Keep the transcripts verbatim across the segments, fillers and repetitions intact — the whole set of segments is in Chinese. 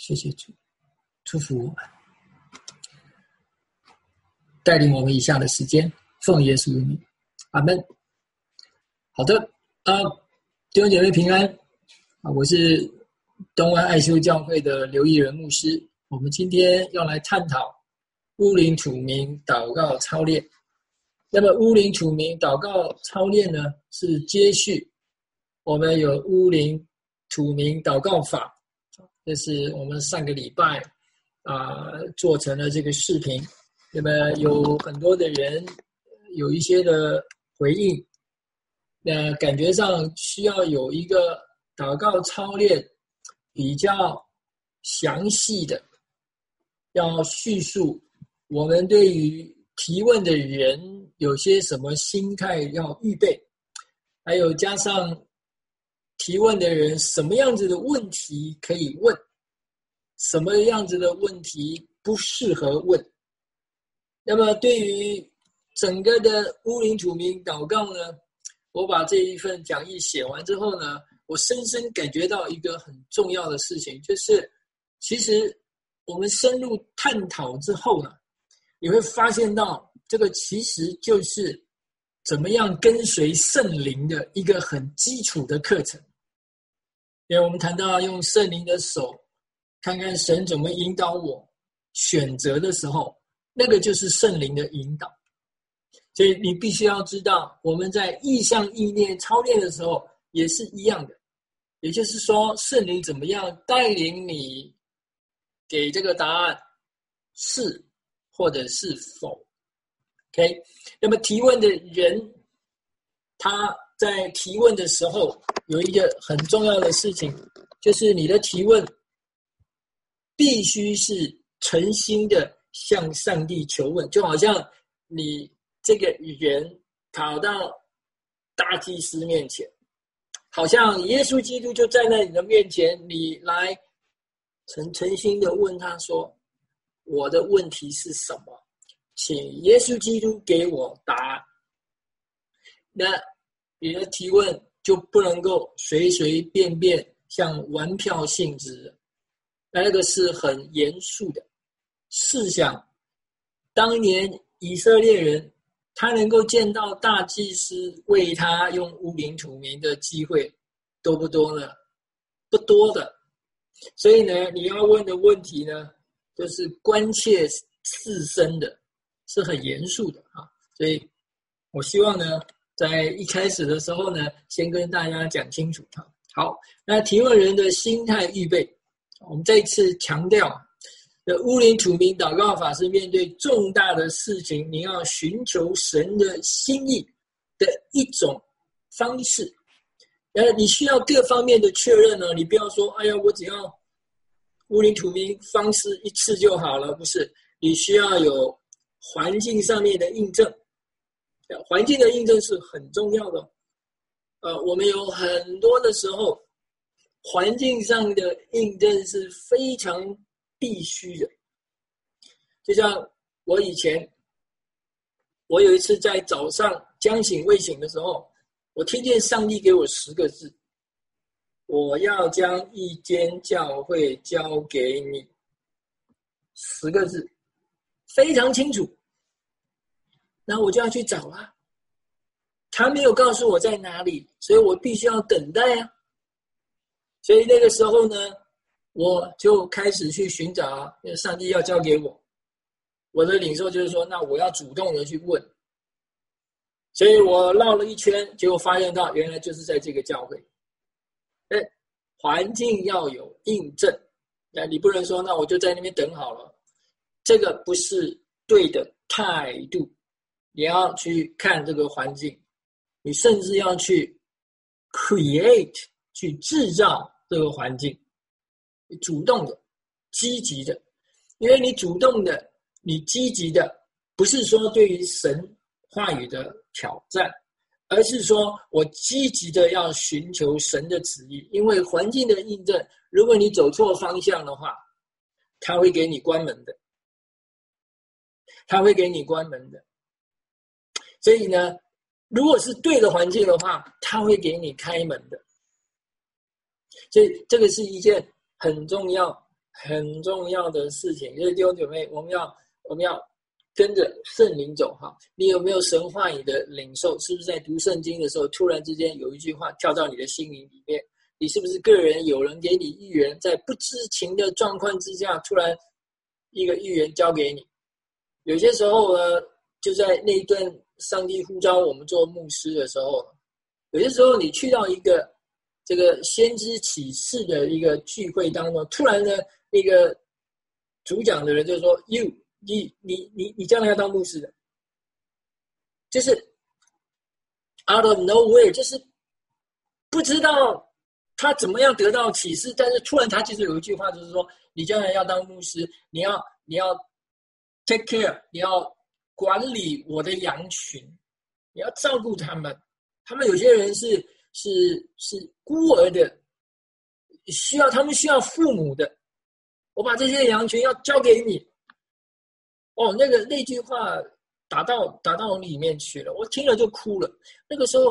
谢谢主，祝福我们，带领我们以下的时间，奉耶稣的名，阿们。好的，呃，弟兄姐妹平安啊！我是东湾爱修教会的刘义仁牧师。我们今天要来探讨乌灵土明祷告操练。那么乌灵土明祷告操练呢，是接续我们有乌灵土明祷告法，这是我们上个礼拜啊、呃、做成了这个视频。那么有很多的人有一些的回应，那感觉上需要有一个祷告操练比较详细的，要叙述我们对于提问的人有些什么心态要预备，还有加上提问的人什么样子的问题可以问，什么样子的问题不适合问。那么对于整个的乌灵土明祷告呢，我把这一份讲义写完之后呢，我深深感觉到一个很重要的事情，就是其实我们深入探讨之后呢，你会发现到这个其实就是怎么样跟随圣灵的一个很基础的课程。因为我们谈到用圣灵的手看看神怎么引导我选择的时候，那个就是圣灵的引导。所以你必须要知道，我们在意象意念操练的时候也是一样的，也就是说圣灵怎么样带领你给这个答案是或者是否。 OK， 那么提问的人他在提问的时候有一个很重要的事情，就是你的提问必须是诚心的向上帝求问，就好像你这个人跑到大祭司面前，好像耶稣基督就站在你的面前，你来诚诚心的问他说，我的问题是什么，请耶稣基督给我答案。那你的提问就不能够随随便便像玩票性质的，那个是很严肃的。试想当年以色列人他能够见到大祭司为他用乌灵土明的机会多不多呢？不多的。所以呢，你要问的问题呢，就是关切自身的，是很严肃的啊。所以我希望呢，在一开始的时候呢，先跟大家讲清楚啊。好，那提问人的心态预备，我们再一次强调，乌灵土明祷告法是面对重大的事情，你要寻求神的心意的一种方式。呃，你需要各方面的确认呢，你不要说，哎呀，我只要乌灵土明方式一次就好了，不是，你需要有环境上面的印证。环境的印证是很重要的。呃，我们有很多的时候，环境上的印证是非常必须的。就像我以前，我有一次在早上将醒未醒的时候，我听见上帝给我十个字，我要将一间教会交给你。十个字，非常清楚。那我就要去找啊，他没有告诉我在哪里，所以我必须要等待啊。所以那个时候呢，我就开始去寻找，因为上帝要交给我。我的领受就是说，那我要主动的去问。所以我绕了一圈，结果发现到原来就是在这个教会。哎，环境要有印证，那你不能说那我就在那边等好了，这个不是对的态度。你要去看这个环境，你甚至要去 create 去制造这个环境，你主动的积极的。因为你主动的你积极的，不是说对于神话语的挑战，而是说我积极的要寻求神的旨意。因为环境的印证，如果你走错方向的话，他会给你关门的，他会给你关门的。所以呢，如果是对的环境的话，他会给你开门的。所以这个是一件很重要很重要的事情，就是弟兄姐妹，我们要我们要跟着圣灵走哈。你有没有神话语的领受？是不是在读圣经的时候，突然之间有一句话跳到你的心灵里面？你是不是个人有人给你预言，在不知情的状况之下，突然一个预言交给你？有些时候呢，就在那一段上帝呼召我们做牧师的时候，有些时候你去到一个这个先知启示的一个聚会当中，突然呢，那个主讲的人就说 ：“You， 你你你你将来要当牧师的。”就是 out of nowhere， 就是不知道他怎么样得到启示，但是突然他其实有一句话，就是说：“你将来要当牧师，你要你要 take care， 你要管理我的羊群，你要照顾他们。他们有些人是是是孤儿的，需要他们需要父母的。我把这些羊群要交给你。”哦，那个那句话打到打到我里面去了，我听了就哭了。那个时候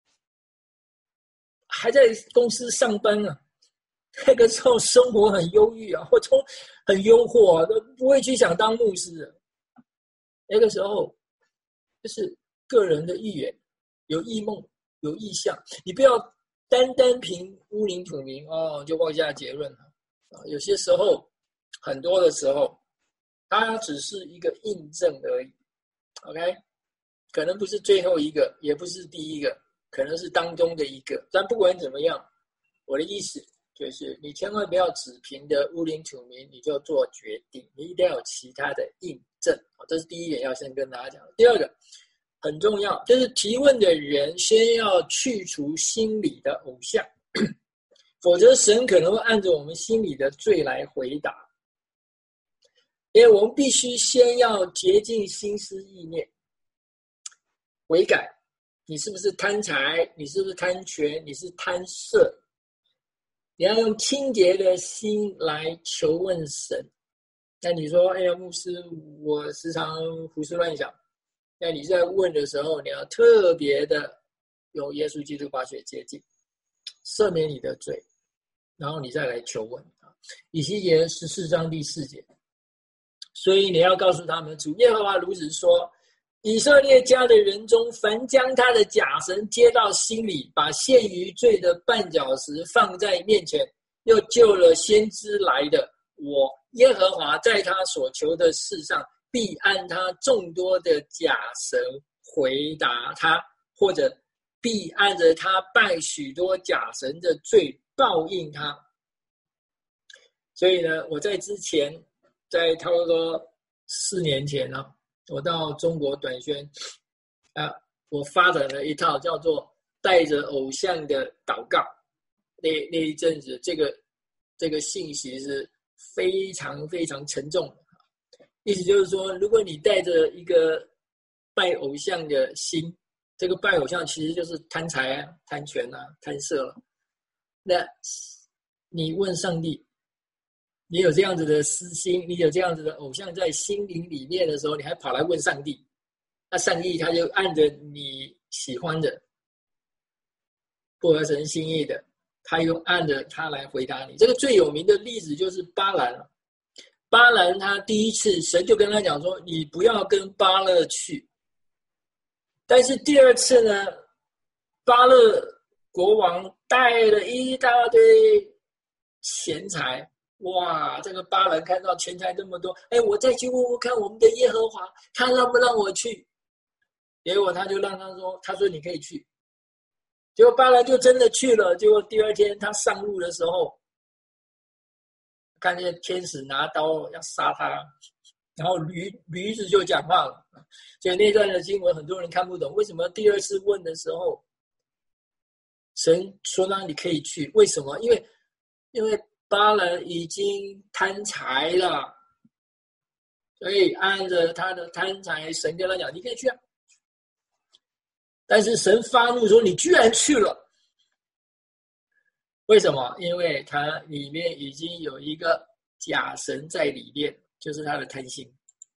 还在公司上班啊，那个时候生活很忧郁啊，或从很诱惑啊，都不会去想当牧师的。那个时候就是个人的意愿，有异梦，有意向，你不要单单凭乌灵土明哦就妄下结论啊。有些时候，很多的时候，它只是一个印证而已。OK， 可能不是最后一个，也不是第一个，可能是当中的一个。但不管怎么样，我的意思就是，你千万不要只凭着乌灵土明你就做决定，你一定要有其他的印证。这是第一点要先跟大家讲的。第二个很重要，就是提问的人先要去除心里的偶像，否则神可能会按着我们心里的罪来回答。因为我们必须先要洁净心思意念，悔改。你是不是贪财？你是不是贪权？你是贪色？你要用清洁的心来求问神。那你说，哎呀，牧师，我时常胡思乱想。那你在问的时候，你要特别的用耶稣基督把血洁净，赦免你的罪，然后你再来求问。以西结十四章第四节。所以你要告诉他们，主耶和华如此说：以色列家的人中，凡将他的假神接到心里，把陷于罪的绊脚石放在面前，又救了先知来的，我耶和华在他所求的事上，必按他众多的假神回答他，或者必按着他拜许多假神的罪报应他。所以呢，我在之前在差不多四年前呢、啊，我到中国短宣啊，我发展了一套叫做带着偶像的祷告。那那一阵子，这个这个信息是非常非常沉重的。意思就是说，如果你带着一个拜偶像的心，这个拜偶像其实就是贪财啊、贪权啊、贪色了。那你问上帝，你有这样子的私心，你有这样子的偶像在心灵里面的时候，你还跑来问上帝，那上帝他就按着你喜欢的、不合神心意的，他又按着他来回答你。这个最有名的例子就是巴兰了。巴兰他第一次神就跟他讲说，你不要跟巴勒去。但是第二次呢，巴勒国王带了一大堆钱财。哇，这个巴兰看到钱财这么多，哎，我再去问问看我们的耶和华，他让不让我去？结果他就让他说，他说你可以去。结果巴兰就真的去了。结果第二天他上路的时候，看见天使拿刀要杀他，然后驴驴子就讲话了。所以那段的经文很多人看不懂，为什么第二次问的时候，神说让你可以去？为什么？因为因为巴兰已经贪财了，所以按着他的贪财，神跟他讲你可以去啊。但是神发怒说你居然去了，为什么？因为他里面已经有一个假神在里面，就是他的贪心。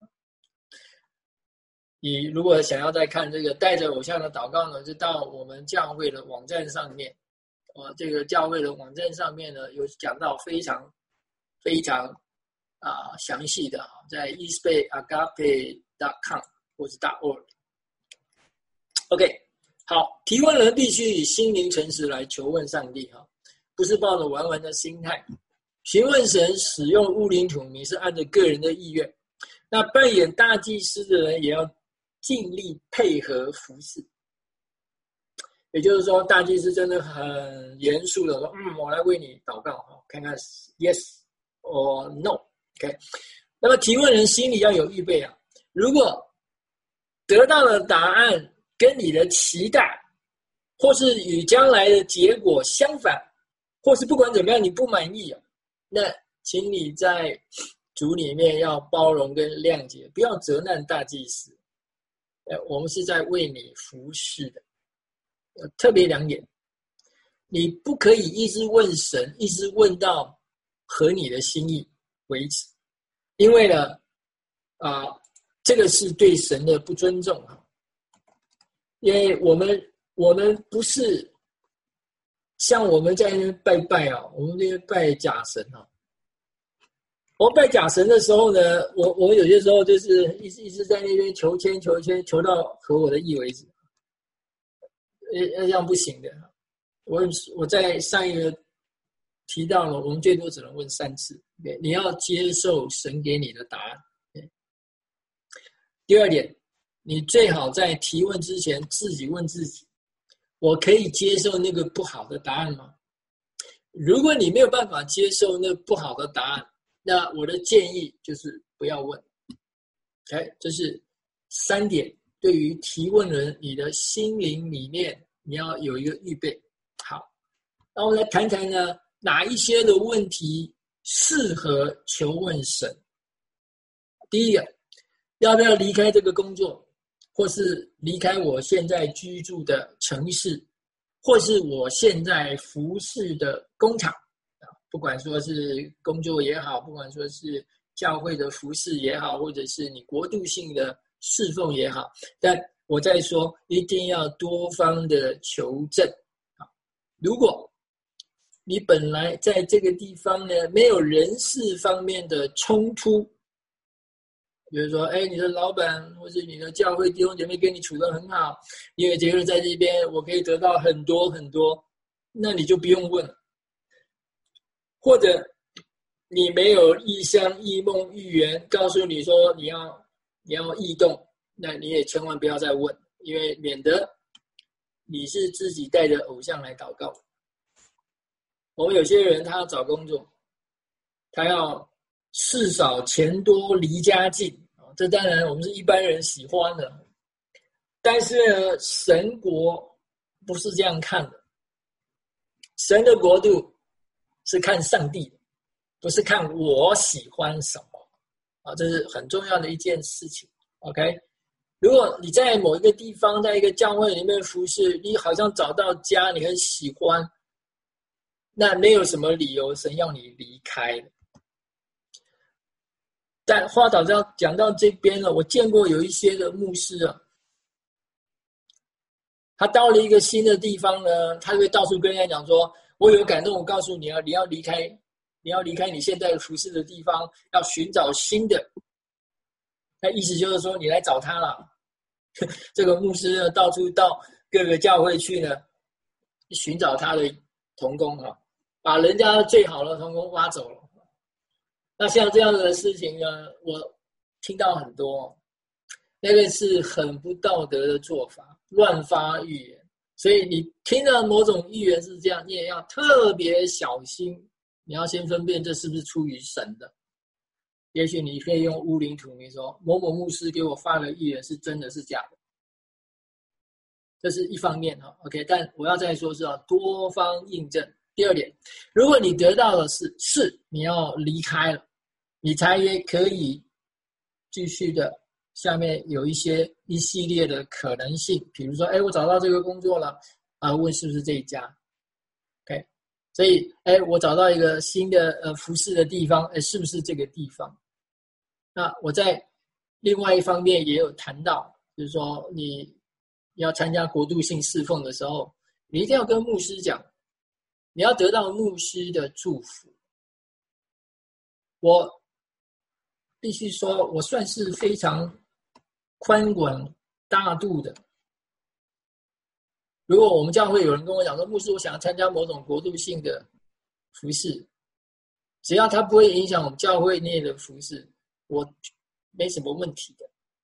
你如果想要再看这个带着偶像的祷告呢，就到我们教会的网站上面。哦，这个教会的网站上面呢，有讲到非常非常啊详细的，在 eastbayagape dot com 或是 .org。OK， 好，提问人必须以心灵诚实来求问上帝哈，不是抱着玩玩的心态。询问神使用乌灵土明是按照个人的意愿。那扮演大祭司的人也要尽力配合服事。也就是说，大祭司真的很严肃的说：“嗯，我来为你祷告，看看 yes or no。”OK， 那么提问人心里要有预备啊。如果得到的答案跟你的期待，或是与将来的结果相反，或是不管怎么样你不满意啊，那请你在主里面要包容跟谅解，不要责难大祭司。我们是在为你服侍的。特别两点，你不可以一直问神，一直问到合你的心意为止，因为呢，啊、呃，这个是对神的不尊重啊。因为我们我们不是像我们在那边拜拜啊，我们那边拜假神啊。我们拜假神的时候呢，我我有些时候就是一直一直在那边求签求签，求到合我的意为止。呃，这样不行的。我我在上一个提到了，我们最多只能问三次。你要接受神给你的答案。第二点，你最好在提问之前自己问自己：我可以接受那个不好的答案吗？如果你没有办法接受那不好的答案，那我的建议就是不要问。OK， 这是三点。对于提问人，你的心灵里面你要有一个预备。好，那我们来谈谈呢，哪一些的问题适合求问神。第一个，要不要离开这个工作，或是离开我现在居住的城市，或是我现在服侍的工厂，不管说是工作也好，不管说是教会的服侍也好，或者是你国度性的侍奉也好，但我在说一定要多方的求证。如果你本来在这个地方呢没有人事方面的冲突，比如说哎，你的老板或是你的教会弟兄姐妹跟你处得很好，因为这个人在这边我可以得到很多很多，那你就不用问了。或者你没有异象异梦预言告诉你说你要你要异动，那你也千万不要再问，因为免得你是自己带着偶像来祷告。我们有些人他要找工作，他要事少钱多离家近，这当然我们是一般人喜欢的，但是呢，神国不是这样看的。神的国度是看上帝的，不是看我喜欢什么啊，这是很重要的一件事情。OK， 如果你在某一个地方，在一个教会里面服侍，你好像找到家，你很喜欢，那没有什么理由神要你离开的。但话导到讲到这边了，我见过有一些的牧师啊，他到了一个新的地方呢，他会到处跟人家讲说，我有感动，我告诉你啊，你要离开你要离开你现在服侍的地方，要寻找新的。那意思就是说你来找他了。这个牧师呢，到处到各个教会去呢，寻找他的同工啊，把人家最好的同工挖走了。那像这样的事情呢，我听到很多，那个是很不道德的做法，乱发预言。所以你听到某种预言是这样，你也要特别小心，你要先分辨这是不是出于神的。也许你可以用乌灵土明说，某某牧师给我发的预言是真的是假的，这是一方面哈 ，OK。但我要再说是要多方印证。第二点，如果你得到的是是你要离开了，你才也可以继续的。下面有一些一系列的可能性，比如说，哎，我找到这个工作了，啊，问是不是这一家 ？OK， 所以，哎，我找到一个新的呃服侍的地方，哎，是不是这个地方？那我在另外一方面也有谈到，就是说你要参加国度性侍奉的时候，你一定要跟牧师讲，你要得到牧师的祝福。 我必须说，我算是非常宽广大度的。如果我们教会有人跟我讲说，牧师，我想要参加某种国度性的服事，只要它不会影响我们教会内的服事，我没什么问题的。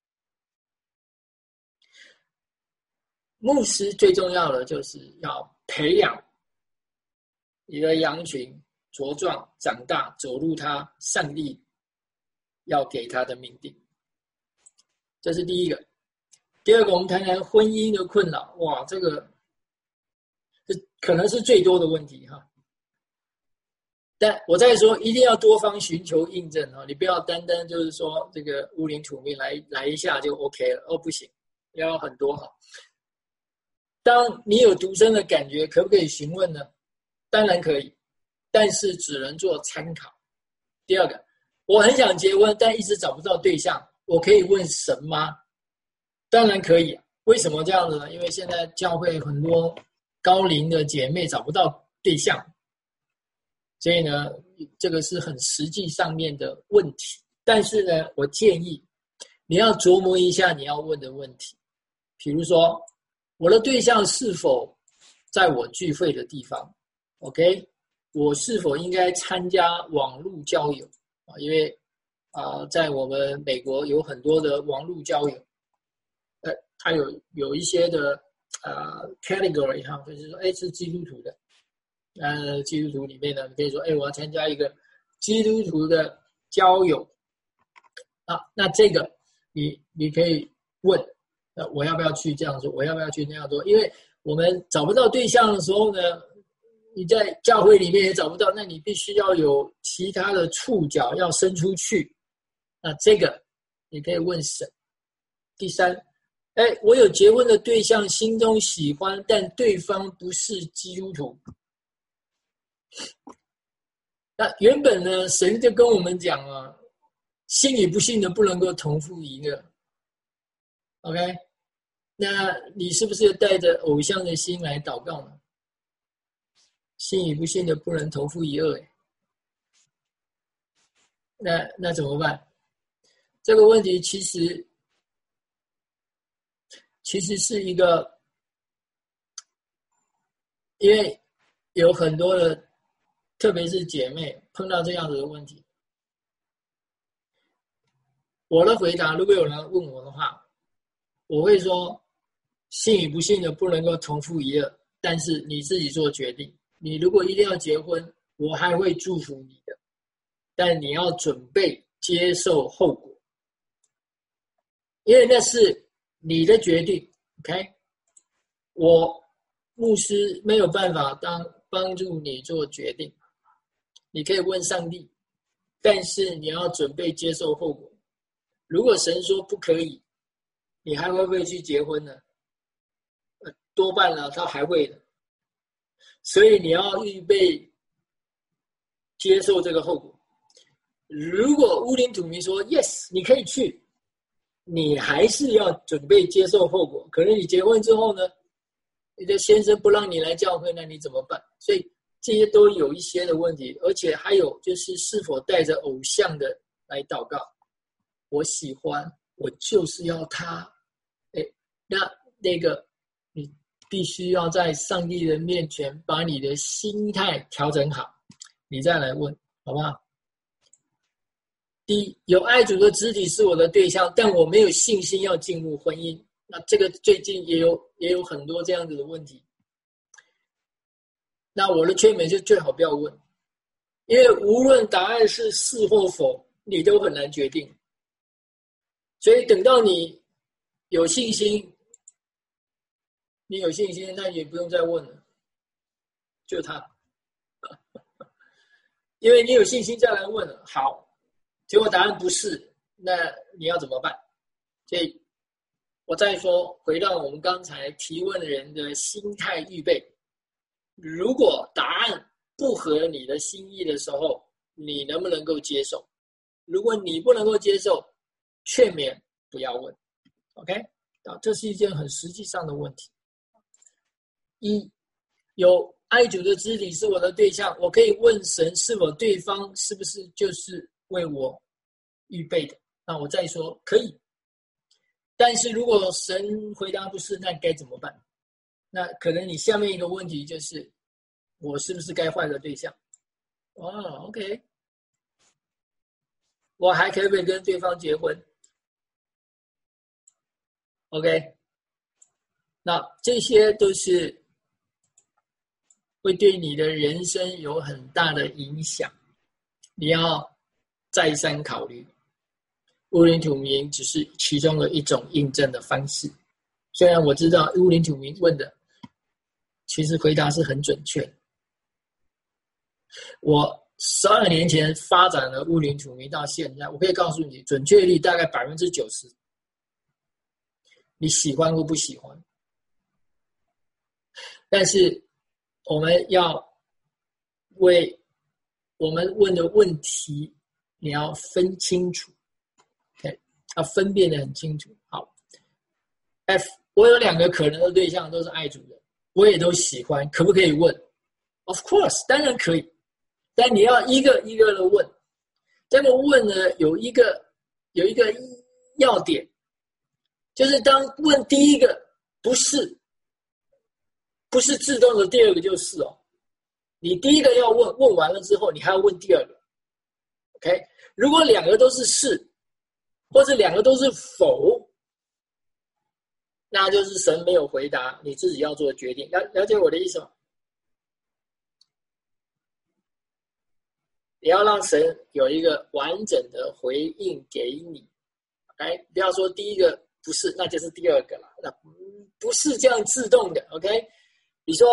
牧师最重要的就是要培养你的羊群茁壮长大，走入他上帝要给他的命定，这是第一个。第二个，我们谈谈婚姻的困扰。哇，这个这可能是最多的问题哈。但我再说，一定要多方寻求印证啊！你不要单单就是说这个乌灵土命来来一下就 OK 了哦，不行，要很多哈。当你有独身的感觉，可不可以询问呢？当然可以，但是只能做参考。第二个，我很想结婚，但一直找不到对象，我可以问神吗？当然可以。为什么这样子呢？因为现在教会很多高龄的姐妹找不到对象，所以呢，这个是很实际上面的问题。但是呢，我建议你要琢磨一下你要问的问题，比如说，我的对象是否在我聚会的地方 ？OK， 我是否应该参加网络交友啊？因为啊、呃，在我们美国有很多的网络交友，呃，它有有一些的啊、呃、category 哈，就是说，哎，是基督徒的，呃，基督徒里面呢，你可以说，哎，我要参加一个基督徒的交友啊，那这个你你可以问。呃，我要不要去这样做？我要不要去那样做？因为我们找不到对象的时候呢，你在教会里面也找不到，那你必须要有其他的触角要伸出去。那这个你可以问神。第三，哎，我有结婚的对象，心中喜欢，但对方不是基督徒。那原本呢，神就跟我们讲啊，信与不信的不能够同父一个。OK。那你是不是带着偶像的心来祷告呢？信与不信的不能同父一轭，那那怎么办？这个问题其实其实是一个，因为有很多的，特别是姐妹碰到这样子的问题，我的回答，如果有人问我的话，我会说，信与不信的不能够同父一轭，但是你自己做决定。你如果一定要结婚，我还会祝福你的，但你要准备接受后果，因为那是你的决定。OK， 我牧师没有办法当帮助你做决定，你可以问上帝，但是你要准备接受后果。如果神说不可以，你还会不会去结婚呢？呃，多半呢，他还会的。所以你要预备接受这个后果。如果乌灵土明说 yes， 你可以去，你还是要准备接受后果。可能你结婚之后呢，你的先生不让你来教会，那你怎么办？所以这些都有一些的问题，而且还有就是是否带着偶像的来祷告。我喜欢，我就是要他。哎，那那个你必须要在上帝的面前把你的心态调整好，你再来问，好不好？第一，有爱主的肢体是我的对象，但我没有信心要进入婚姻。那这个最近也有也有很多这样子的问题。那我的劝勉就最好不要问，因为无论答案是是或否，你都很难决定。所以等到你有信心，你有信心，那也不用再问了，就他，因为你有信心再来问了，好，结果答案不是，那你要怎么办？所以，我再说，回到我们刚才提问的人的心态预备，如果答案不合你的心意的时候，你能不能够接受？如果你不能够接受，劝勉不要问 ，OK？ 啊，这是一件很实际上的问题。一，有爱主的肢体是我的对象，我可以问神是否对方是不是就是为我预备的，那我再说可以。但是如果神回答不是，那该怎么办？那可能你下面一个问题就是，我是不是该换个对象？哦 ，OK， 我还可不可以跟对方结婚 ？OK， 那这些都是会对你的人生有很大的影响，你要再三考虑。乌灵土明只是其中的一种印证的方式，虽然我知道乌灵土明问的，其实回答是很准确的。我十二年前发展了乌灵土明到现在，我可以告诉你，准确率大概百分之九十。你喜欢或不喜欢，但是我们要为我们问的问题，你要分清楚 ，OK， 要分辨得很清楚。好 ，F， 我有两个可能的对象都是爱主的，我也都喜欢，可不可以问 ？Of course， 当然可以。但你要一个一个的问，这么问呢，有一个有一个要点，就是当问第一个不是，不是自动的，第二个就是哦。你第一个要问，问完了之后，你还要问第二个 ，OK？ 如果两个都是是，或者两个都是否，那就是神没有回答，你自己要做决定。了了解我的意思吗？你要让神有一个完整的回应给你，哎，不要说第一个不是，那就是第二个了，那不是这样自动的 ，OK？ 你说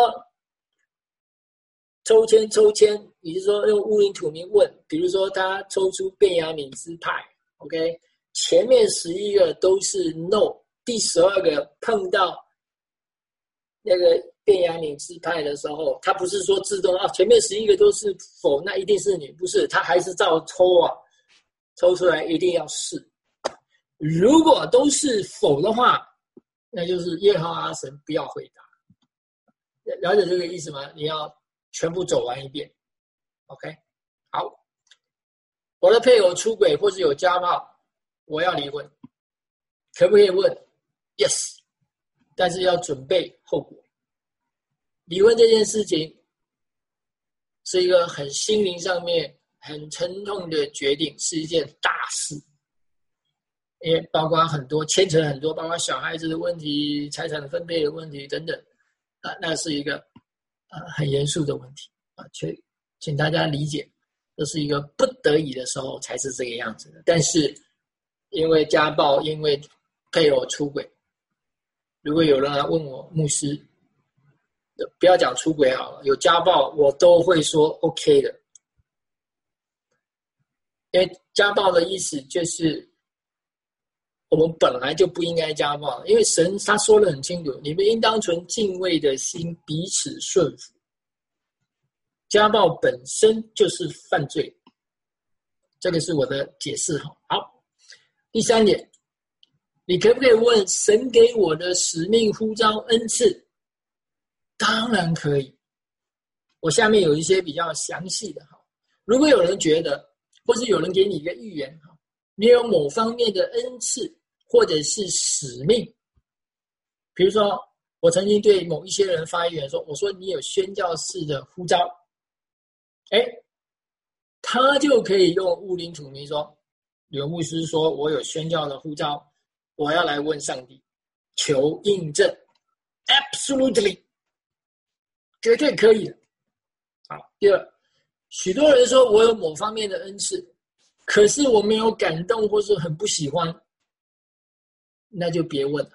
抽签抽签，你是说用乌灵土明问，比如说他抽出便雅悯支派 ，OK？ 前面十一个都是 no， 第十二个碰到那个便雅悯支派的时候，他不是说自动啊，前面十一个都是否，那一定是你，不是，他还是照抽啊，抽出来一定要是。如果都是否的话，那就是耶和华神不要回答。了解这个意思吗？你要全部走完一遍 ，OK？ 好，我的配偶出轨或是有家暴，我要离婚，可不可以问 ？Yes， 但是要准备后果。离婚这件事情是一个很心灵上面很沉痛的决定，是一件大事，因为包括很多牵扯很多，包括小孩子的问题、财产分配的问题等等，啊，那是一个呃很严肃的问题啊，请请大家理解，这是一个不得已的时候才是这个样子的。但是因为家暴，因为配偶出轨，如果有人来问我牧师，不要讲出轨好了，有家暴我都会说 OK 的，因为家暴的意思就是我们本来就不应该家暴，因为神他说得很清楚，你们应当存敬畏的心，彼此顺服。家暴本身就是犯罪，这个是我的解释。好，第三点，你可不可以问神给我的使命呼召恩赐？当然可以。我下面有一些比较详细的，如果有人觉得，或是有人给你一个预言，你有某方面的恩赐或者是使命，比如说我曾经对某一些人发言说，我说你有宣教士的呼召，哎，他就可以用乌灵土明说，有牧师说我有宣教的呼召，我要来问上帝求印证 ，absolutely 绝对可以的。好，第二，许多人说我有某方面的恩赐，可是我没有感动或是很不喜欢，那就别问了，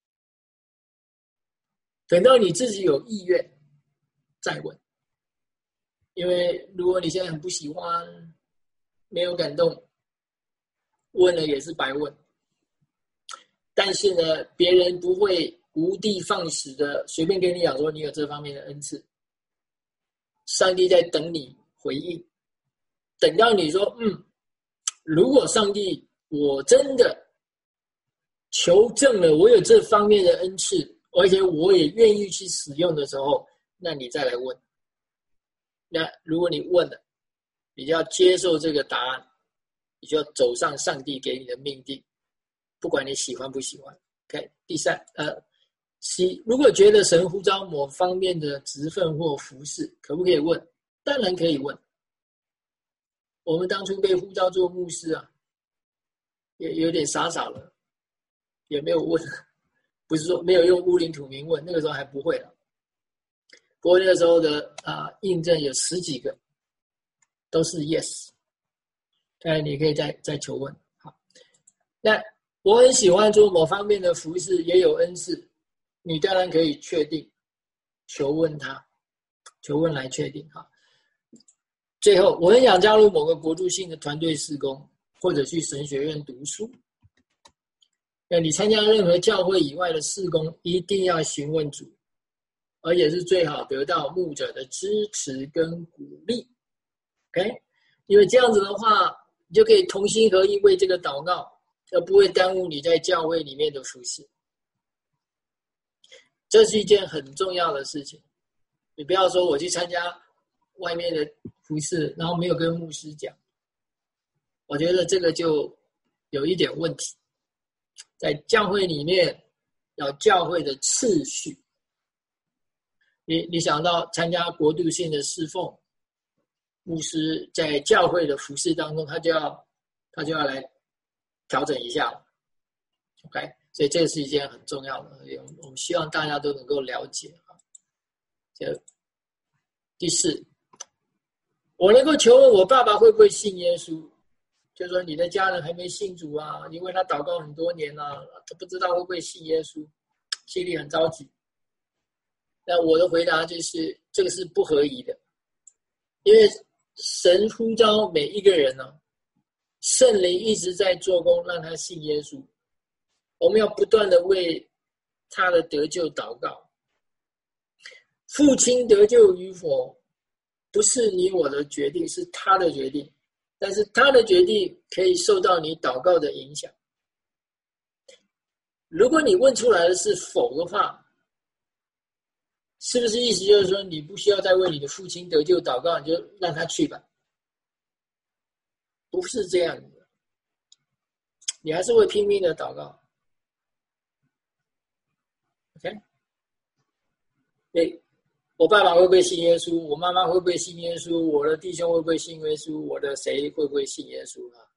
等到你自己有意愿再问。因为如果你现在很不喜欢，没有感动，问了也是白问。但是呢，别人不会无的放矢的随便跟你讲说你有这方面的恩赐。上帝在等你回应，等到你说嗯，如果上帝我真的求证了我有这方面的恩赐，而且我也愿意去使用的时候，那你再来问。那如果你问了，你就要接受这个答案， 你就要走上上帝给你的命定，不管你喜欢不喜欢。OK， 第三，呃，C，如果觉得神呼召某方面的职分或服事，可不可以问？当然可以问。我们当初被呼召做牧师啊，也有点傻傻了，也没有问，不是说没有用乌灵土名问，那个时候还不会了。不过那个时候的啊、呃、印证有十几个，都是 yes。当然你可以再再求问。好，那我很喜欢做某方面的服事，也有恩赐，你当然可以确定，求问他，求问来确定哈。最后，我很想加入某个国度性的团队事工，或者去神学院读书。那你参加任何教会以外的事工，一定要询问主，而且是最好得到牧者的支持跟鼓励。OK， 因为这样子的话，你就可以同心合意为这个祷告，而不会耽误你在教会里面的服事。这是一件很重要的事情。你不要说我去参加外面的服事，然后没有跟牧师讲，我觉得这个就有一点问题。在教会里面要教会的次序。你你想到参加国度性的侍奉，牧师在教会的服事当中，他就要他就要来调整一下 ，OK， 所以这是一件很重要的，我们希望大家都能够了解啊。这第四，我能够求问我爸爸会不会信耶稣？就是说你的家人还没信主啊，你为他祷告很多年啊，他不知道会不会信耶稣，心里很着急。那我的回答就是，这个是不合宜的，因为神呼召每一个人呢、啊，圣灵一直在做工，让他信耶稣。我们要不断的为他的得救祷告。父亲得救与否，不是你我的决定，是他的决定。但是他的决定可以受到你祷告的影响。如果你问出来的是否的话，是不是意思就是说你不需要再为你的父亲得救祷告，你就让他去吧？不是这样的，你还是会拼命的祷告。OK， 对。我爸爸会不会信耶稣？我妈妈会不会信耶稣？我的弟兄会不会信耶稣？我的谁会不会信耶稣啊？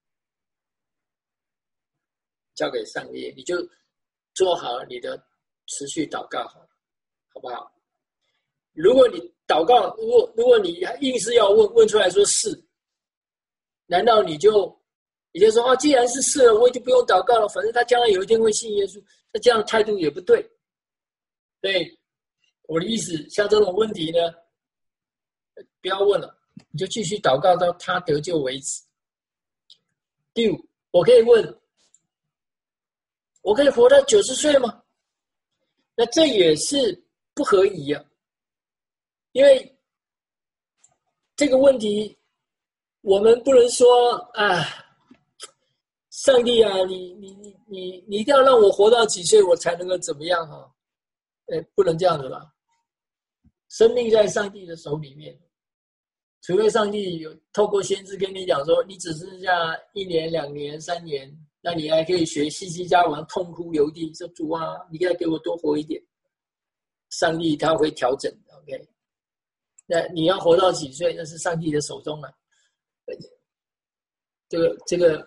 交给上帝，你就做好你的持续祷告好了，好不好？如果你祷告，如果如果你硬是要问问出来说是，难道你就你就说哦，既然是是了，我就不用祷告了，反正他将来有一天会信耶稣，那这样的态度也不对，对。我的意思，像这种问题呢，不要问了，你就继续祷告到他得救为止。第五，我可以问，我可以活到九十岁吗？那这也是不合宜啊，因为这个问题，我们不能说啊，上帝啊，你你你你你一定要让我活到几岁，我才能够怎么样哈、啊？哎，不能这样子吧？生命在上帝的手里面，除非上帝有透过先知跟你讲说，你只剩下一年、两年、三年，那你还可以学西西家王痛哭流涕，说主啊，你该给我多活一点。上帝他会调整的 ，OK？ 那你要活到几岁，那是上帝的手中了。这个这个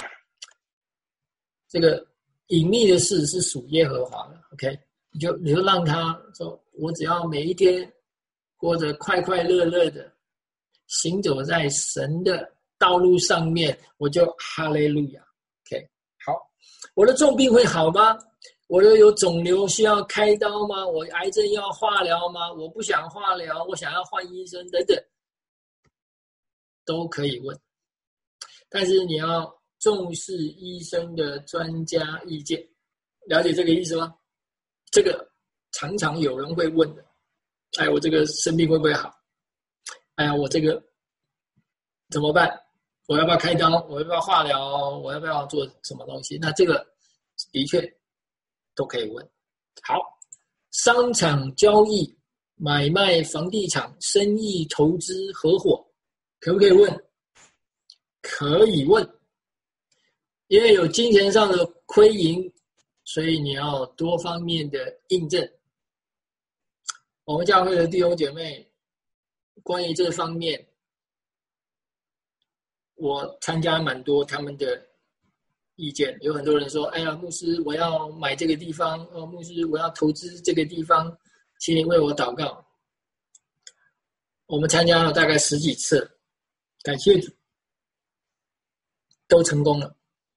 这个隐秘的事是属耶和华的 ，OK？你就你就让他说，我只要每一天过着快快乐乐的，行走在神的道路上面，我就哈利路亚。OK， 好，我的重病会好吗？我的有肿瘤需要开刀吗？我癌症要化疗吗？我不想化疗，我想要换医生等等，都可以问。但是你要重视医生的专家意见，了解这个意思吗？这个常常有人会问的，哎，我这个生病会不会好？哎呀，我这个怎么办？我要不要开刀？我要不要化疗？我要不要做什么东西？那这个的确都可以问。好，商场交易、买卖房地产、生意投资合伙，可不可以问？可以问。 因为有金钱上的亏盈，所以你要多方面的印证。我们教会的弟兄姐妹，关于这方面，我参加蛮多他们的意见。有很多人说：“哎呀，牧师，我要买这个地方，哦，牧师，我要投资这个地方，请你为我祷告。”我们参加了大概十几次，感谢主，都成功了。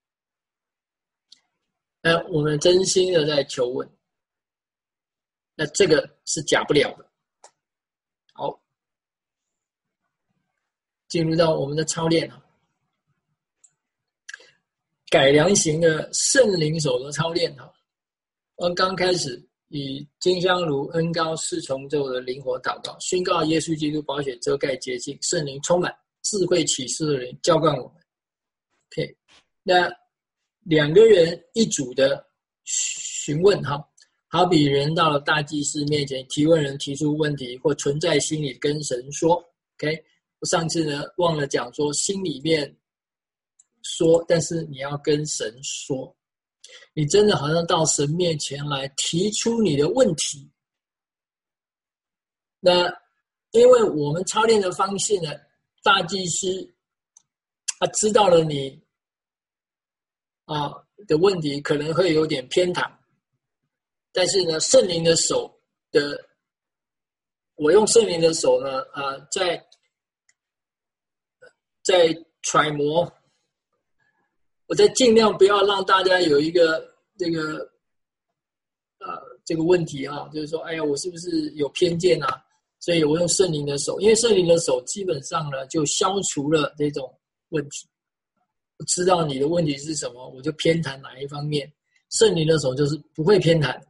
那我们真心的在求问，那这个是假不了的。好，进入到我们的操练啊，改良型的圣灵手的操练啊。我们刚开始以金香炉恩膏四重奏的灵活祷告，宣告耶稣基督宝血遮盖洁净，圣灵充满智慧启示的人浇灌我们。OK， 那两个人一组的询问哈，好比人到了大祭司面前，提问人提出问题或存在心里跟神说。OK， 我上次呢忘了讲说心里面说，但是你要跟神说，你真的好像到神面前来提出你的问题。那因为我们操练的方式呢，大祭司他知道了你啊的问题可能会有点偏袒，但是呢，圣灵的手的，我用圣灵的手呢，啊，在在揣摩，我在尽量不要让大家有一个这个呃这个问题啊，就是说，哎呀，我是不是有偏见啊？所以我用圣灵的手，因为圣灵的手基本上呢，就消除了这种问题。我知道你的问题是什么，我就偏袒哪一方面。圣灵的手就是不会偏袒，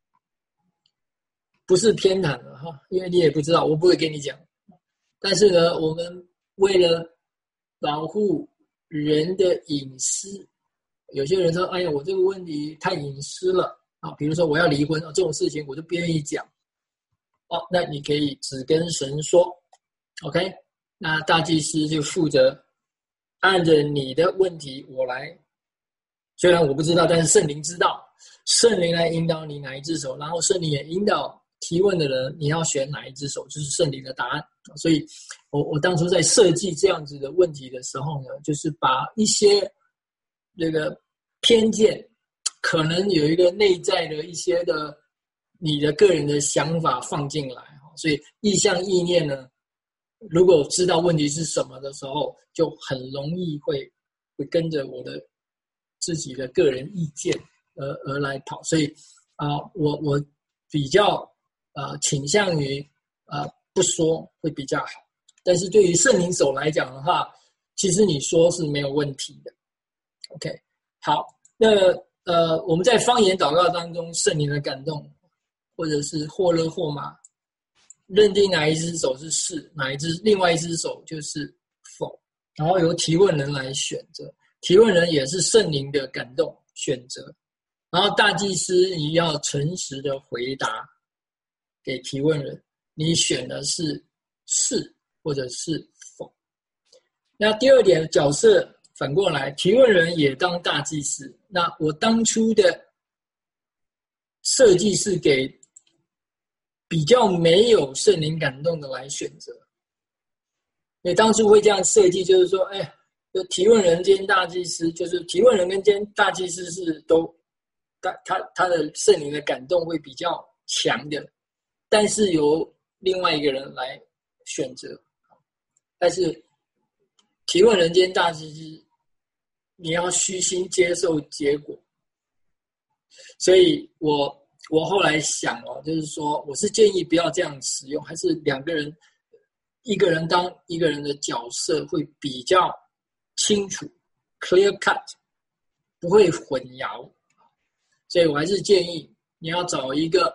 不是偏袒的哈，因为你也不知道，我不会跟你讲。但是呢，我们为了保护人的隐私，有些人说：“哎呀，我这个问题太隐私了啊，比如说我要离婚啊，这种事情我就不愿意讲。”哦，那你可以只跟神说 ，OK？ 那大祭司就负责按着你的问题我来，虽然我不知道，但是圣灵知道，圣灵来引导你哪一只手，然后圣灵也引导提问的人你要选哪一只手，就是圣灵的答案。所以我我当初在设计这样子的问题的时候呢，就是把一些这个偏见，可能有一个内在的一些的你的个人的想法放进来，所以意向意念呢，如果知道问题是什么的时候，就很容易会会跟着我的自己的个人意见而而来跑，所以啊、呃，我我比较啊、呃、倾向于啊、呃、不说会比较好，但是对于圣灵手来讲的话，其实你说是没有问题的。OK， 好，那呃我们在方言祷告当中，圣灵的感动，或者是或乐或马，认定哪一只手是是，哪一只另外一只手就是否，然后由提问人来选择，提问人也是圣灵的感动选择，然后大祭司你要诚实的回答给提问人，你选的是是或者是否。那第二点角色反过来，提问人也当大祭司。那我当初的设计是给比较没有圣灵感动的来选择。所以当初会这样设计，就是说，哎，就提问人兼大祭司，就是提问人跟兼大祭司是都，他他他的圣灵的感动会比较强的，但是由另外一个人来选择。但是提问人兼大祭司，你要虚心接受结果。所以我我后来想哦，就是说，我是建议不要这样使用，还是两个人，一个人当一个人的角色会比较清楚 ，clear cut， 不会混淆。所以我还是建议你要找一个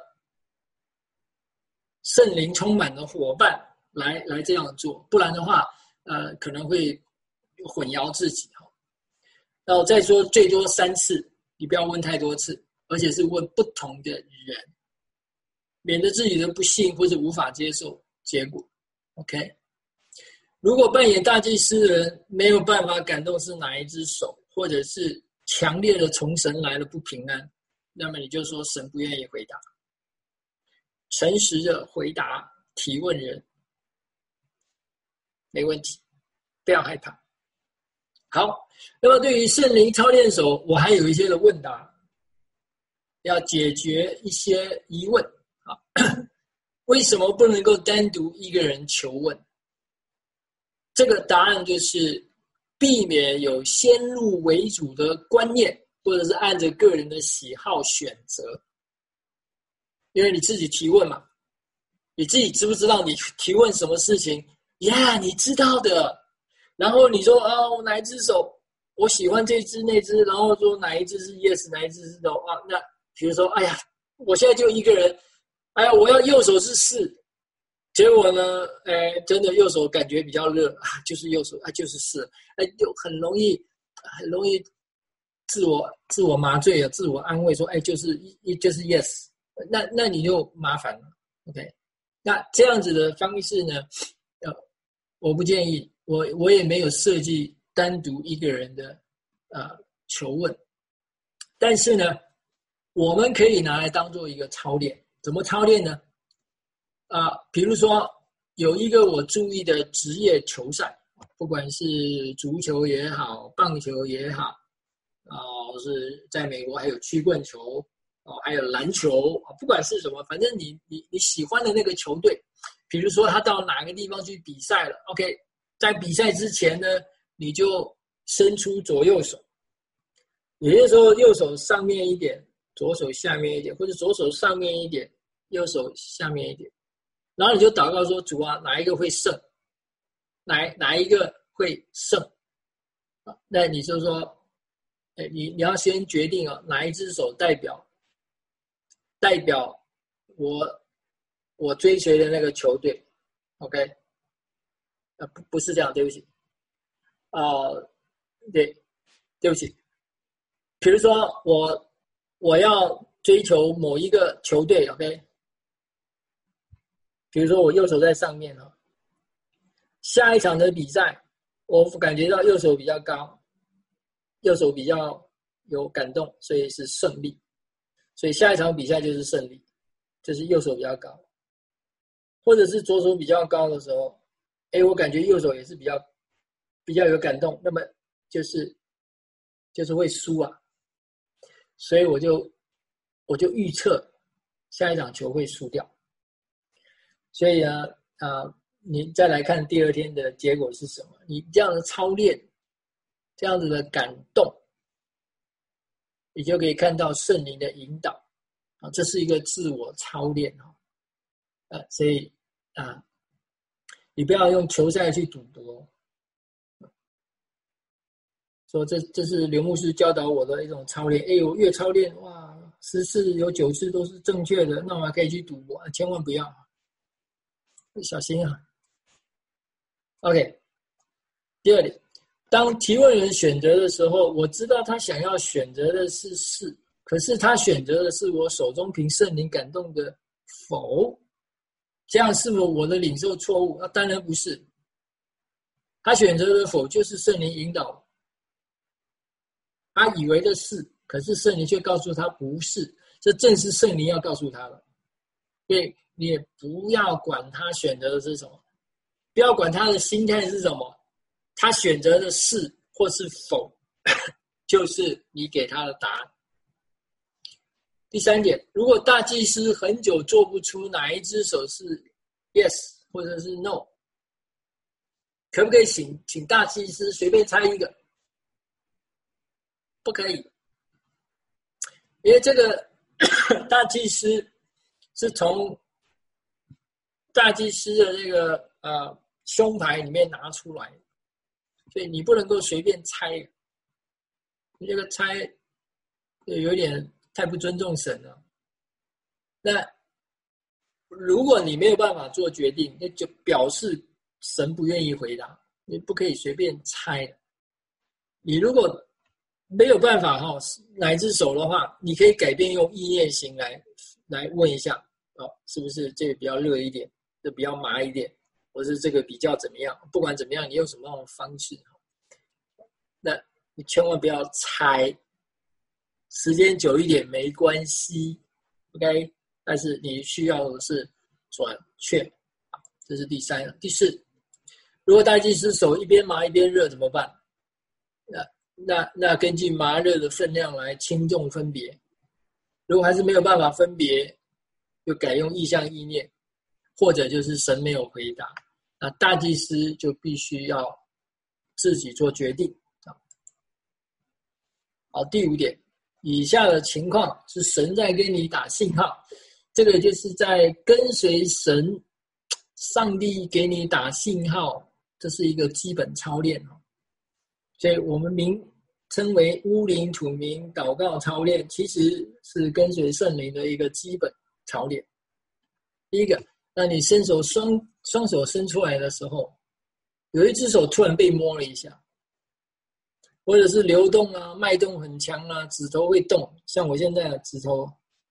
圣灵充满的伙伴来来这样做，不然的话，呃，可能会混淆自己哈。然后再说最多三次，你不要问太多次，而且是问不同的人，免得自己的不幸或者无法接受结果。OK， 如果扮演大祭司的人没有办法感动是哪一只手，或者是强烈的从神来了不平安，那么你就说神不愿意回答。诚实的回答提问人，没问题，不要害怕。好，那么对于圣灵操练手，我还有一些的问答，要解决一些疑问啊。为什么不能够单独一个人求问？这个答案就是避免有先入为主的观念，或者是按着个人的喜好选择。因为你自己提问嘛，你自己知不知道你提问什么事情呀？ Yeah, 你知道的。然后你说啊，我哪一只手我喜欢这只那只，然后说哪一只是 yes， 哪一只是 no 啊？那比如说，哎呀，我现在就一个人，哎呀，我要右手是是，结果呢，哎，真的右手感觉比较热啊，就是右手啊，就是是，哎，就很容易，很容易自我自我麻醉啊，自我安慰说，哎，就是一就是 yes， 那那你就麻烦了 ，OK？ 那这样子的方式呢，呃，我不建议，我我也没有设计单独一个人的呃求问，但是呢，我们可以拿来当做一个操练，怎么操练呢？啊、呃，比如说有一个我注意的职业球赛，不管是足球也好，棒球也好，啊、呃，是在美国还有曲棍球，哦、呃，还有篮球，不管是什么，反正你你你喜欢的那个球队，比如说他到哪个地方去比赛了 ，OK， 在比赛之前呢，你就伸出左右手，有些时候右手上面一点，左手下面一点，或者左手上面一点，右手下面一点。然后你就祷告说：主啊，哪一个会胜？哪哪一个会胜？啊，那你就说，哎，你你要先决定啊，哪一只手代表代表我我追随的那个球队 ，OK？ 啊，不不是这样，对不起，啊、呃，对，对不起。比如说我我要追求某一个球队 ，OK？ 比如说我右手在上面啊，下一场的比赛，我感觉到右手比较高，右手比较有感动，所以是胜利。所以下一场比赛就是胜利，就是右手比较高，或者是左手比较高的时候，哎，我感觉右手也是比较比较有感动，那么就是就是会输啊，所以我就我就预测下一场球会输掉。所以呢，啊、呃，你再来看第二天的结果是什么？你这样的操练，这样子的感动，你就可以看到圣灵的引导啊，这是一个自我操练啊，呃，所以啊，你不要用球赛去赌博。说这这是刘牧师教导我的一种操练。哎，我越操练，哇，十次有九次都是正确的，那我还可以去赌博，千万不要。小心啊 ！OK， 第二点，当提问人选择的时候，我知道他想要选择的是是，可是他选择的是我手中凭圣灵感动的否，这样是否我的领受错误？那当然不是。他选择的否就是圣灵引导，他以为的是，可是圣灵却告诉他不是，这正是圣灵要告诉他的。所以你也不要管他选择的是什么，不要管他的心态是什么，他选择的是或是否，就是你给他的答案。第三点，如果大祭司很久做不出哪一只手是 yes 或者是 no， 可不可以请请大祭司随便猜一个？不可以，因为这个大祭司是从大祭司的这个呃胸牌里面拿出来，所以你不能够随便猜，你这个猜有点太不尊重神了。那如果你没有办法做决定，那就表示神不愿意回答，你不可以随便猜。你如果没有办法哈，哪一只手的话，你可以改变用意念型来来问一下，哦，是不是这个比较热一点，这比较麻一点，或是这个比较怎么样？不管怎么样，你用什么样的方式，那你千万不要猜时间久一点没关系 ，OK。但是你需要的是准确，这是第三个。第四，如果大祭司手一边麻一边热怎么办？那那那根据麻热的分量来轻重分别。如果还是没有办法分别，就改用意象意念，或者就是神没有回答，那大祭司就必须要自己做决定。好，第五点，以下的情况是神在跟你打信号，这个就是在跟随神，上帝给你打信号，这是一个基本操练。所以我们名称为乌灵土明祷告操练，其实是跟随圣灵的一个基本操练。第一个，那你伸手双双手伸出来的时候，有一只手突然被摸了一下，或者是流动啊，脉动很强啊，指头会动，像我现在的指头，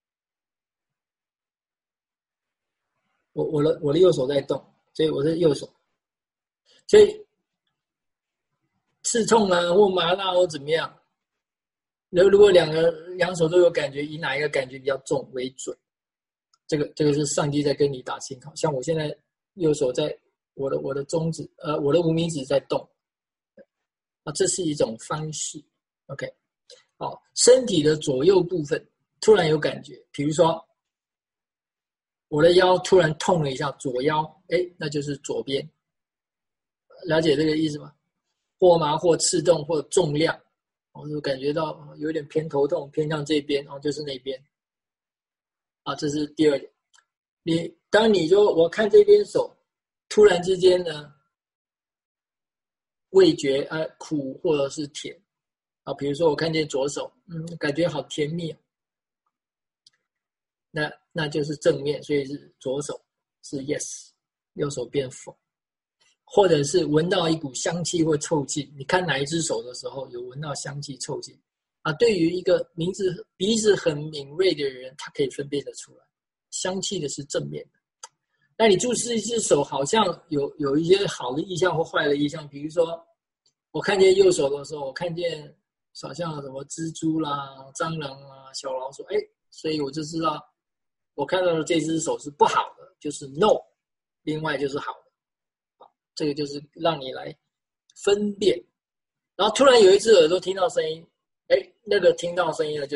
我我的我的右手在动，所以我是右手，所以刺痛啊或麻辣或怎么样，如果两个两手都有感觉，以哪一个感觉比较重为准？这个这个是上帝在跟你打信号。像我现在右手在我的我的中指，呃，我的无名指在动，啊，这是一种方式。OK， 好，身体的左右部分突然有感觉，比如说我的腰突然痛了一下，左腰，哎，那就是左边，了解这个意思吗？或麻或刺痛或重量，我就感觉到有点偏头痛，偏向这边，然后就是那边。啊，这是第二点。你当你说我看这边手，突然之间呢，味觉啊苦或者是甜啊，比如说我看见左手，嗯，感觉好甜蜜，那那就是正面，所以是左手是 yes， 右手变否。或者是闻到一股香气或臭气，你看哪一只手的时候有闻到香气臭气啊？对于一个名字鼻子很敏锐的人，他可以分辨得出来，香气的是正面的。那你注视一只手，好像有有一些好的意象或坏的意象，比如说我看见右手的时候，我看见好像什么蜘蛛啦、蟑螂啦、小老鼠，哎，所以我就知道我看到的这只手是不好的，就是 no， 另外就是好的。这个就是让你来分辨，然后突然有一只耳朵听到声音，哎，那个听到声音的就是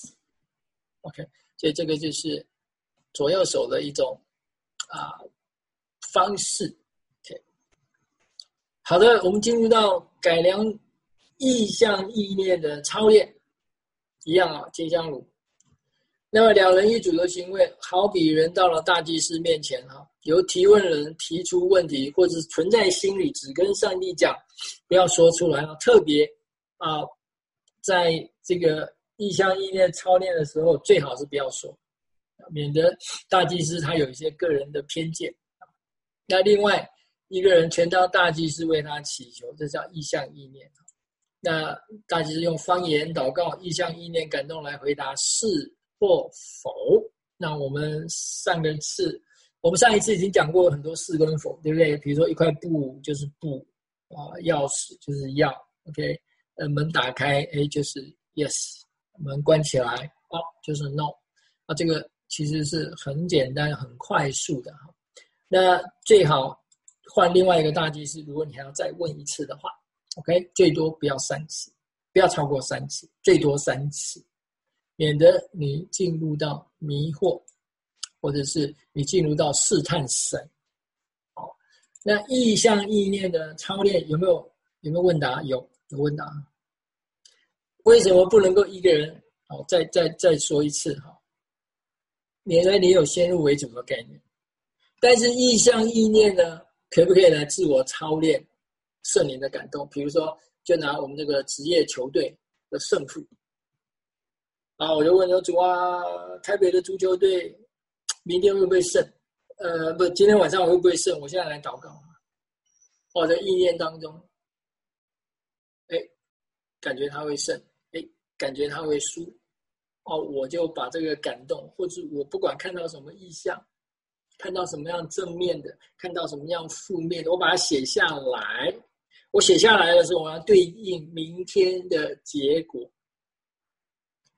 yes，OK， 所以这个就是左右手的一种啊、呃、方式。OK， 好的，我们进入到改良意象意念的操练，一样啊，金香炉。那么两人一组的行为，好比人到了大祭司面前哈，由提问人提出问题，或者是存在心里，只跟上帝讲，不要说出来啊。特别啊，在这个意象意念操练的时候，最好是不要说，免得大祭司他有一些个人的偏见。那另外一个人全当大祭司为他祈求，这叫意象意念。那大祭司用方言祷告、意象意念感动来回答是或否。那我们上个次，我们上一次已经讲过很多是跟否，对不对？比如说一块布就是布啊，钥匙就是钥 ，OK， 呃，门打开，哎，就是 yes， 门关起来，哦，就是 no。啊，这个其实是很简单、很快速的哈。那最好换另外一个大祭司，如果你还要再问一次的话 ，OK， 最多不要三次，不要超过三次，最多三次。免得你进入到迷惑，或者是你进入到试探神。好，那意象意念的操练有没有有没有问答？有有问答。为什么不能够一个人？好，再再再说一次哈，免得你有先入为主的概念。但是意象意念呢，可不可以来自我操练圣灵的感动？比如说，就拿我们这个职业球队的胜负。啊，我就问说主啊，台北的足球队明天会不会胜？呃，不，今天晚上会不会胜？我现在来祷告。我的意念当中，哎，感觉他会胜，哎，感觉他会输。哦，我就把这个感动，或者我不管看到什么意象，看到什么样正面的，看到什么样负面的，我把它写下来。我写下来的时候，我要对应明天的结果。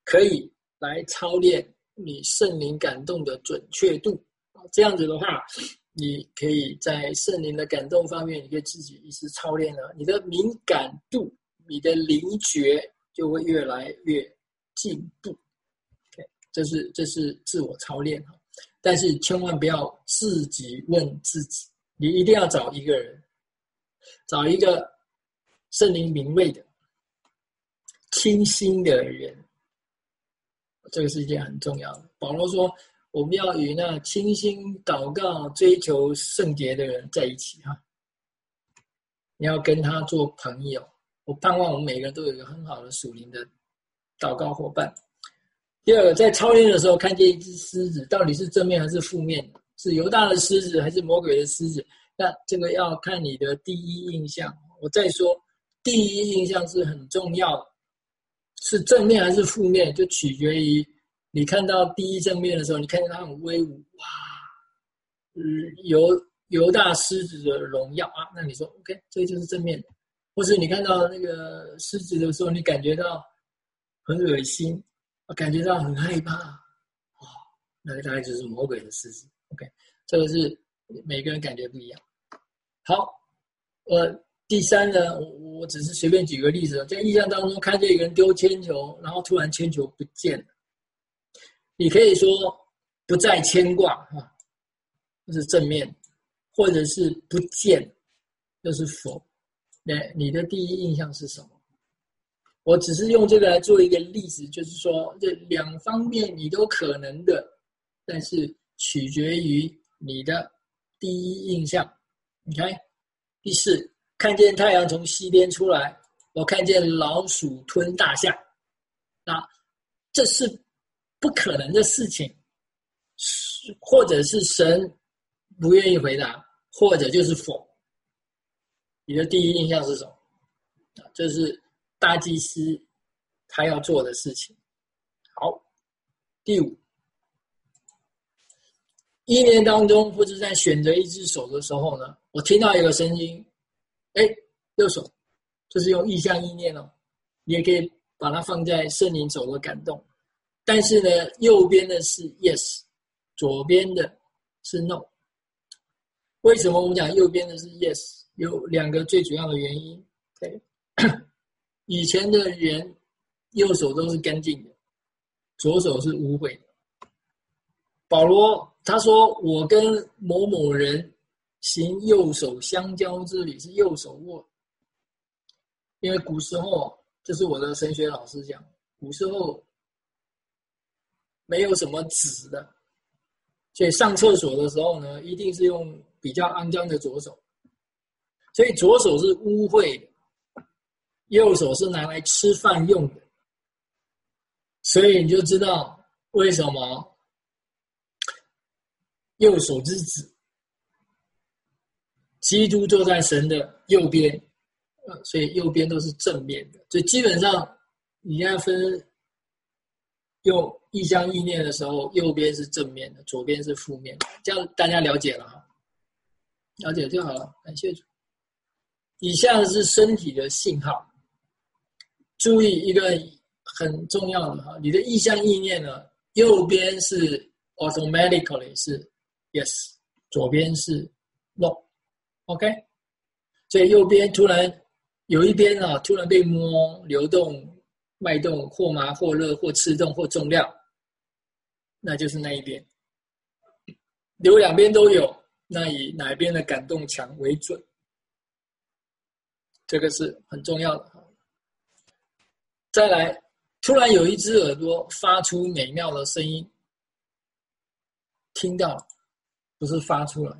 可以来操练你圣灵感动的准确度。这样子的话，你可以在圣灵的感动方面，你可以自己一直操练了，你的敏感度、你的灵觉就会越来越进步。Okay, 这是这是自我操练，但是千万不要自己问自己，你一定要找一个人，找一个圣灵敏锐的、清心的人，这个是一件很重要的。保罗说，我们要与那清心祷告、追求圣洁的人在一起哈。你要跟他做朋友。我盼望我们每个人都有一个很好的属灵的祷告伙伴。第二个，在操练的时候看见一只狮子，到底是正面还是负面的？是犹大的狮子还是魔鬼的狮子？那这个要看你的第一印象。我再说，第一印象是很重要的，是正面还是负面，就取决于你看到第一正面的时候，你看见它很威武，哇，嗯，犹犹大狮子的荣耀啊，那你说 OK， 这就是正面的。或是你看到那个狮子的时候，你感觉到很恶心，感觉到很害怕，哦，那个大概就是魔鬼的狮子。OK， 这个是每个人感觉不一样。好，呃，第三呢，我我只是随便举个例子，在印象当中看见一个人丢铅球，然后突然铅球不见了，你可以说不再牵挂啊，这是正面，或者是不见，这是否。那你的第一印象是什么？我只是用这个来做一个例子，就是说这两方面你都可能的，但是取决于你的第一印象。OK， 第四，看见太阳从西边出来，我看见老鼠吞大象，那这是不可能的事情，或者是神不愿意回答，或者就是否。你的第一印象是什么？这是大祭司他要做的事情。好，第五，一年当中，或者在选择一只手的时候呢，我听到一个声音，哎，右手，这是用意象意念哦，你也可以把它放在圣灵手的感动。但是呢，右边的是 yes， 左边的是 no。为什么我们讲右边的是 yes？ 有两个最主要的原因。Okay， 以前的人右手都是干净的，左手是污秽的。保罗他说，我跟某某人行右手相交之礼，是右手握。因为古时候，这是我的神学老师讲，古时候没有什么纸的，所以上厕所的时候呢，一定是用比较肮脏的左手。所以左手是污秽的，右手是拿来吃饭用的。所以你就知道为什么右手之子，基督坐在神的右边，所以右边都是正面的。所以基本上你要分用意象意念的时候，右边是正面的，左边是负面的，这样大家了解了哈，了解就好了，感谢主。以下是身体的信号，注意一个很重要的哈，你的意象意念呢，右边是 automatically 是 yes， 左边是 no。OK， 所以右边突然有一边啊，突然被摸、流动、脉动，或麻或热或刺动或重量，那就是那一边。有两边都有，那以哪一边的感动强为准，这个是很重要的。再来，突然有一只耳朵发出美妙的声音，听到不是发出来。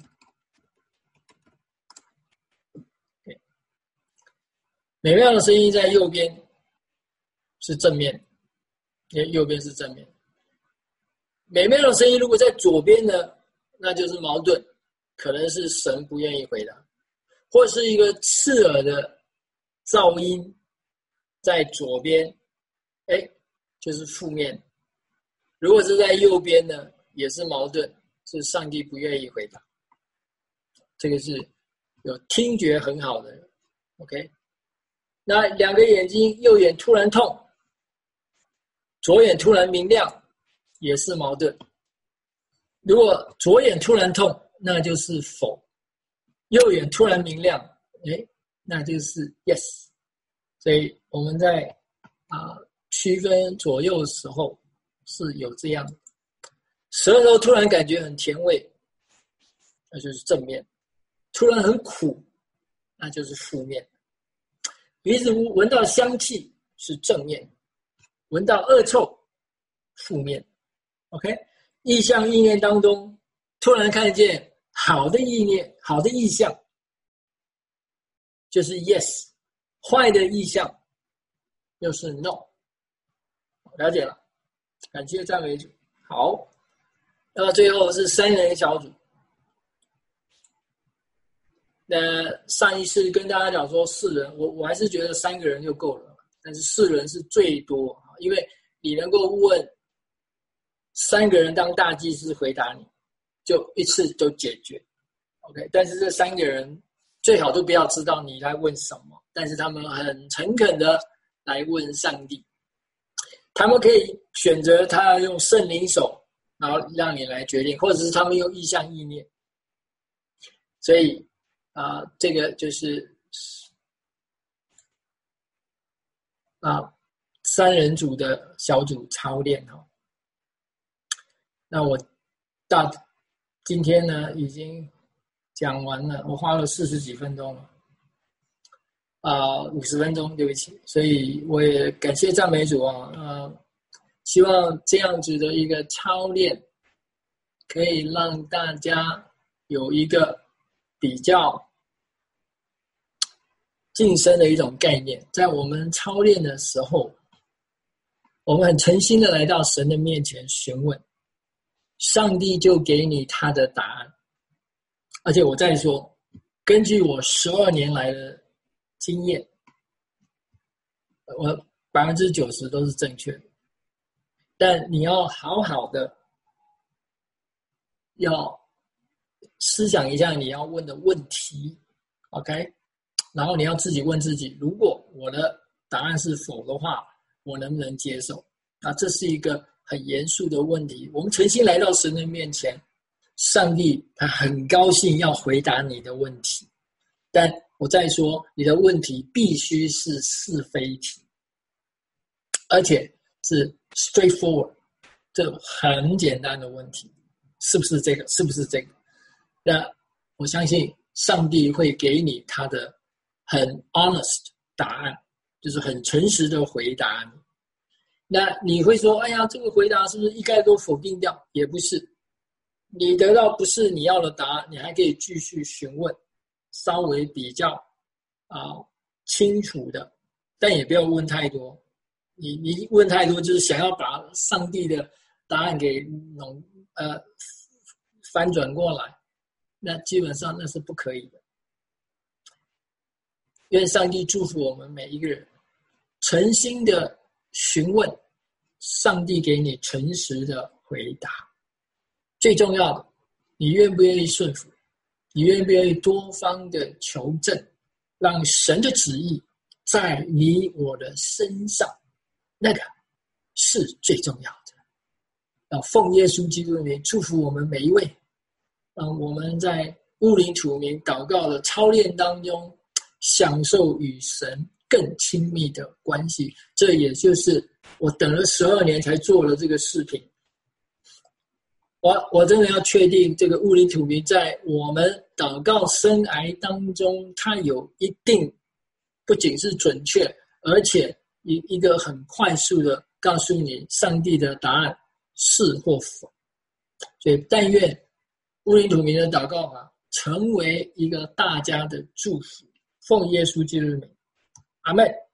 美妙的声音在右边是正面，因为右边是正面。美妙的声音如果在左边呢，那就是矛盾，可能是神不愿意回答，或是一个刺耳的噪音在左边，哎，就是负面。如果是在右边呢，也是矛盾，是上帝不愿意回答。这个是有听觉很好的人 ，OK。那两个眼睛，右眼突然痛， 左眼突然明亮，也是矛盾。如果左眼突然痛，那就是否；右眼突然明亮，诶，那就是 yes。所以我们在啊、呃、区分左右的时候是有这样的。舌头突然感觉很甜味，那就是正面；突然很苦，那就是负面。鼻子闻到香气是正面，闻到恶臭负面。OK， 意象意念当中，突然看见好的意念、好的意象，就是 yes； 坏的意象又是 no。了解了，感谢赞美主。好，那么最后是三人小组。那上一次跟大家讲说四人，我我还是觉得三个人就够了，但是四人是最多，因为你能够问三个人当大祭司回答你，就一次就解决。OK， 但是这三个人最好都不要知道你来问什么，但是他们很诚恳的来问上帝。他们可以选择他要用圣灵手，然后让你来决定，或者是他们用意象意念。所以啊、呃，这个就是啊、呃、三人组的小组操练哈。那我大今天呢已经讲完了，我花了四十几分钟了，啊、呃，五十分钟，对不起。所以我也感谢赞美主啊，呃，希望这样子的一个操练，可以让大家有一个比较晋升的一种概念。在我们操练的时候，我们很诚心的来到神的面前询问，上帝就给你他的答案。而且我再说，根据我十二年来的经验，我百分之九十都是正确的。但你要好好的要思想一下你要问的问题 ，OK？ 然后你要自己问自己，如果我的答案是否的话，我能不能接受？啊，这是一个很严肃的问题。我们诚心来到神的面前，上帝他很高兴要回答你的问题，但我再说，你的问题必须是是非题，而且是 straightforward， 这很简单的问题，是不是这个？是不是这个？那我相信上帝会给你他的很 honest 答案，就是很诚实的回答你。那你会说，哎呀，这个回答是不是一概都否定掉？也不是，你得到不是你要的答案，你还可以继续询问，稍微比较啊、呃、清楚的，但也不要问太多。你你问太多，就是想要把上帝的答案给弄呃翻转过来，那基本上那是不可以的。愿上帝祝福我们每一个人，诚心的询问，上帝给你诚实的回答。最重要的，你愿不愿意顺服？你愿不愿意多方的求证，让神的旨意在你我的身上？那个是最重要的。要奉耶稣基督的名祝福我们每一位，让我们在乌灵土明祷告的操练当中，享受与神更亲密的关系。这也就是我等了十二年才做了这个视频。我我真的要确定这个乌灵土明在我们祷告生涯当中，它有一定不仅是准确，而且一一个很快速的告诉你上帝的答案是或否。所以但愿乌灵土明的祷告法成为一个大家的祝福，奉耶稣基督的名，阿们。